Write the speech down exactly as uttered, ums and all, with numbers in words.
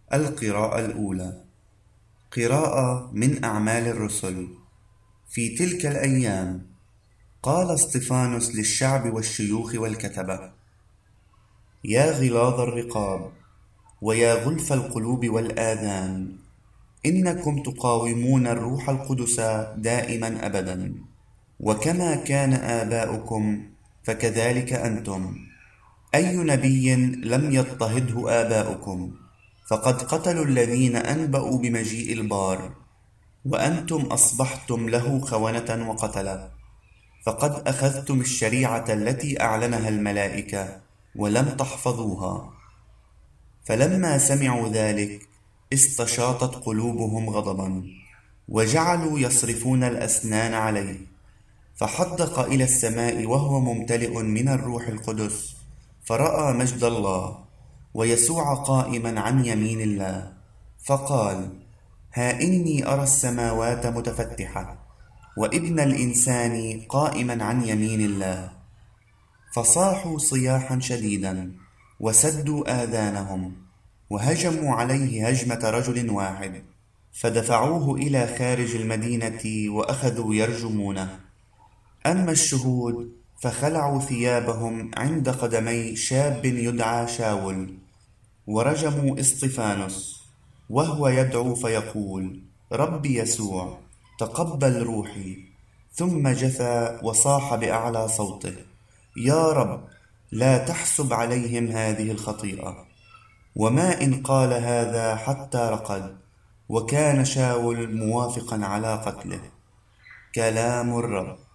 القراءة الأولى. قراءة من أعمال الرسل. في تلك الأيام قال اسطفانوس للشعب والشيوخ والكتبة: يا غلاظ الرقاب ويا غلف القلوب والآذان، إنكم تقاومون الروح القدس دائما أبدا، وكما كان آباؤكم فكذلك أنتم. أي نبي لم يضطهده آباؤكم؟ فقد قتلوا الذين أنبأوا بمجيء البار، وأنتم أصبحتم له خونة وقتلة. فقد أخذتم الشريعة التي أعلنها الملائكة ولم تحفظوها. فلما سمعوا ذلك استشاطت قلوبهم غضبا، وجعلوا يصرفون الأسنان عليه. فحدق إلى السماء وهو ممتلئ من الروح القدس، فرأى مجد الله ويسوع قائما عن يمين الله، فقال: ها إني أرى السماوات متفتحة وابن الإنسان قائما عن يمين الله. فصاحوا صياحا شديدا وسدوا آذانهم، وهجموا عليه هجمة رجل واحد، فدفعوه إلى خارج المدينة وأخذوا يرجمونه. أما الشهود فخلعوا ثيابهم عند قدمي شاب يدعى شاول، ورجموا اسطفانوس وهو يدعو فيقول: ربي يسوع، تقبل روحي. ثم جثى وصاح بأعلى صوته: يا رب، لا تحسب عليهم هذه الخطيئة. وما إن قال هذا حتى رقد، وكان شاول موافقا على قتله. كلام الرب.